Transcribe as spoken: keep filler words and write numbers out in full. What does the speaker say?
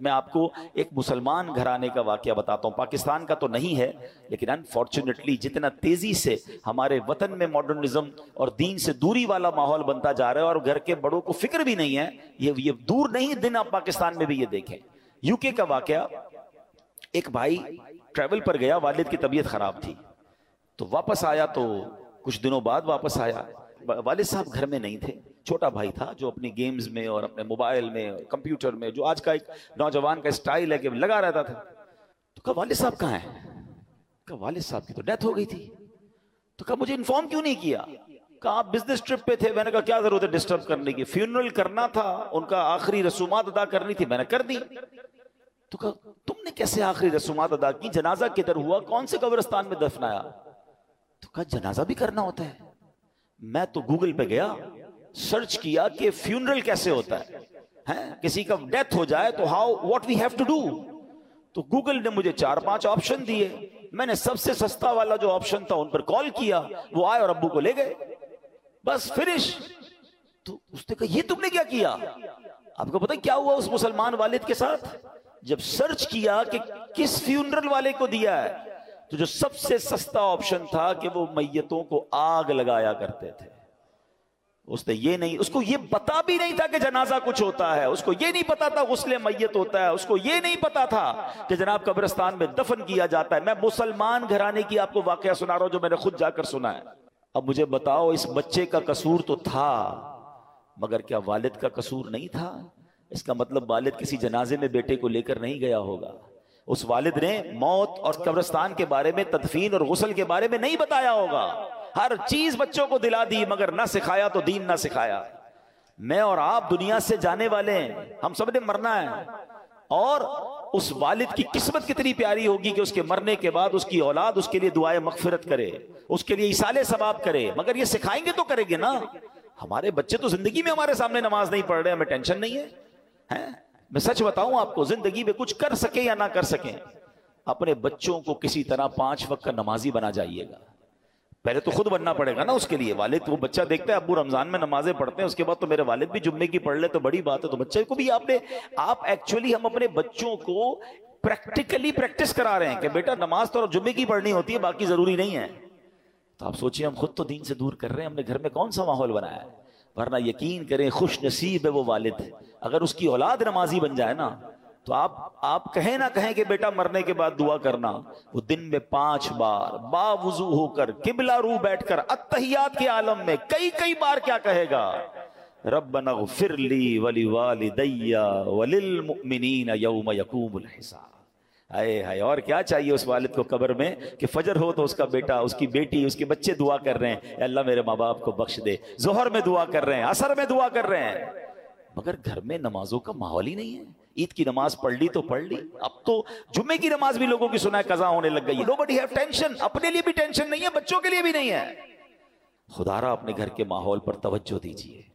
मैं आपको एक मुसलमान घराने का वाकया बताता हूँ, पाकिस्तान का तो नहीं है, लेकिन अनफॉर्चुनेटली जितना तेजी से हमारे वतन में मॉडर्निज्म और दीन से दूरी वाला माहौल बनता जा रहा है और घर के बड़ों को फिक्र भी नहीं है, ये ये दूर नहीं दिन आप पाकिस्तान में भी ये देखें। यूके का वाकया, एक भाई ट्रैवल पर गया, वालिद की तबीयत खराब थी, तो वापस आया, तो कुछ दिनों बाद वापस आया, वालिद साहब घर में नहीं थे, छोटा भाई था जो अपनी गेम्स में और अपने मोबाइल में और कंप्यूटर में, जो आज का एक नौजवान का स्टाइल है कि लगा रहता था। तो कहा वालिद साहब कहाँ हैं? कहा वालिद साहब की तो डेथ हो गई थी। तो कहा मुझे इन्फॉर्म क्यों नहीं किया? कहा आप बिजनेस ट्रिप पे थे। मैंने कहा क्या जरूरत है डिस्टर्ब करने की, फ्यूनरल करना था, उनका आखिरी रसूमात अदा करनी थी, मैंने कर दी। तो कहा तुमने कैसे आखिरी रसूमात अदा की? जनाजा किधर हुआ? कौन से कब्रिस्तान में दफनाया? तो कहा जनाजा भी करना होता है। मैं तो गूगल पे गया, सर्च किया कि फ्यूनरल कैसे होता है, हैं? किसी का डेथ हो जाए तो how what we have to do. तो गूगल ने मुझे चार पांच ऑप्शन दिए, मैंने सबसे सस्ता वाला जो ऑप्शन था उन पर कॉल किया, वो आए और अब्बू को ले गए, बस फिनिश। तो उसने कहा ये तुमने क्या किया? आपको पता है क्या हुआ उस मुसलमान वालिद के साथ? जब सर्च किया कि किस फ्यूनरल वाले को दिया है, तो जो सबसे सस्ता ऑप्शन था कि वो मैयतों को आग लगाया करते थे। उसने ये नहीं, उसको ये पता भी नहीं था कि जनाजा कुछ होता है, उसको ये नहीं पता था गुस्ले मैयत होता है, उसको ये नहीं पता था कि जनाब कब्रिस्तान में दफन किया जाता है। मैं मुसलमान घराने की आपको वाकया सुना रहा हूं जो मैंने खुद जाकर सुना है। अब मुझे बताओ, इस बच्चे का कसूर तो था, मगर क्या वालिद का कसूर नहीं था? इसका मतलब वालिद किसी जनाजे में बेटे को लेकर नहीं गया होगा। उस वालिद ने मौत और कब्रिस्तान के बारे में, तदफीन और गुस्ल के बारे में नहीं बताया होगा। हर चीज बच्चों को दिला दी, मगर ना सिखाया तो दीन ना सिखाया। मैं और आप दुनिया से जाने वाले हैं, हम सब ने मरना है, और उस वालिद की किस्मत कितनी प्यारी होगी कि उसके मरने के बाद उसकी औलाद उसके लिए दुआए मगफिरत करे, उसके लिए इसाले सवाब करे। मगर ये सिखाएंगे तो करेंगे ना। हमारे बच्चे तो जिंदगी में हमारे सामने नमाज नहीं पढ़ रहे, हमें टेंशन नहीं है, है? मैं सच बताऊं आपको, जिंदगी में कुछ कर सके या ना कर सके, अपने बच्चों को किसी तरह पांच वक्त का नमाजी बना जाइएगा। पहले तो खुद बनना पड़ेगा ना उसके लिए। वालिद, वो बच्चा देखता है अब्बू रमजान में नमाजें पढ़ते हैं, उसके बाद तो मेरे वालिद भी जुम्मे की पढ़ ले तो बड़ी बात है। तो बच्चे को भी आपने आप एक्चुअली हम अपने बच्चों को प्रैक्टिकली प्रैक्टिस करा रहे हैं कि बेटा नमाज तो जुम्मे की पढ़नी होती है, बाकी जरूरी नहीं है। तो आप सोचिए, हम खुद तो दीन से दूर कर रहे हैं, हमने घर में कौन सा माहौल बनाया है। वरना यकीन करें, खुश नसीब है वो वालिद, अगर उसकी औलाद नमाजी बन जाए ना, तो आप आप कहें ना कहें कि बेटा मरने के बाद दुआ करना, वो दिन में पांच बार बावुजू होकर किबला रू बैठकर अत्तहियात के आलम में कई कई बार क्या कहेगा? रब्बना ग़फ़िरली वली वालिदैया वलिल मुमिनीना यौम यक़ूमुल हिसाब। हाय हाय, और क्या चाहिए उस वालिद को कब्र में कि फजर हो तो उसका बेटा, उसकी बेटी, उसके बच्चे दुआ कर रहे हैं, अल्लाह मेरे माँ बाप को बख्श दे। जोहर में दुआ कर रहे हैं, असर में दुआ कर रहे हैं, मगर घर में नमाजों का माहौल ही नहीं है। ईद की नमाज पढ़ ली तो पढ़ ली, अब तो जुम्मे की नमाज भी लोगों की सुना है कज़ा होने लग गई है। नोबडी हैव टेंशन, अपने लिए भी टेंशन नहीं है, बच्चों के लिए भी नहीं है। खुदारा अपने घर के माहौल पर तवज्जो दीजिए।